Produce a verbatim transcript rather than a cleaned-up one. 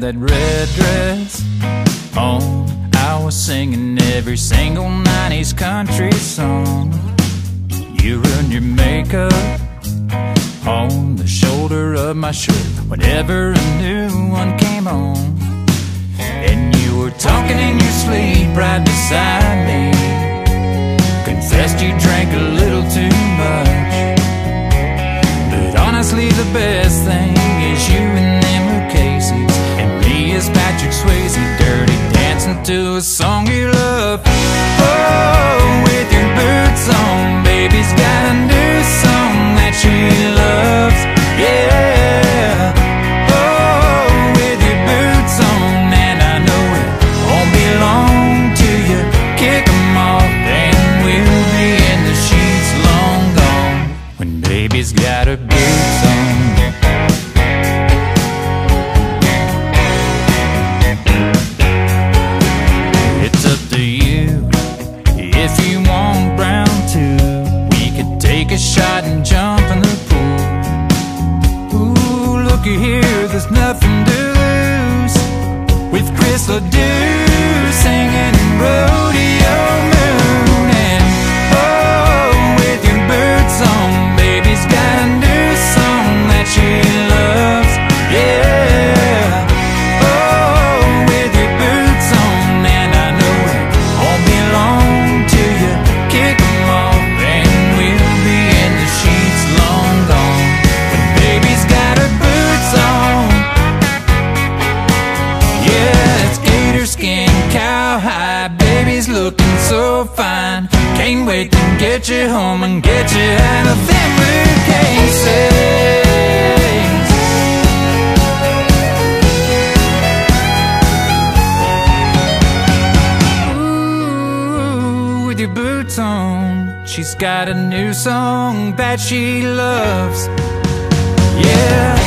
that red dress on, I was singing every single nineties country song. You ruined your makeup on the shoulder of my shirt whenever a new one came on. And you were talking in your sleep right beside me, confessed you drank a little too much. But honestly the best thing is you and them are Casey's, and me is Patrick Swayze, dirty dancing to a song you love. Oh, with your boots on, baby's got a new song that she loves. Yeah. Oh, with your boots on, and I know it won't be long till you kick 'em off, and we'll be in the sheets long gone when baby's got her boots on. It's up to you if you want round two. We could take a shot and jump in the pool. Ooh, looky here, there's nothing to lose with Chris LeDoux singing Rodeo Moon. And oh, with your boots on, baby's got a new song that she loves. Yeah. Oh, with your boots on, and I know it won't be long till you kick 'em off, and we'll be in the sheets long gone when baby's got her boots on. Yeah, it's gator skin, cowhide, baby's looking so fine. Can't wait to get you home and get you out of them bootcases. Ooh, with your boots on, she's got a new song that she loves. Yeah.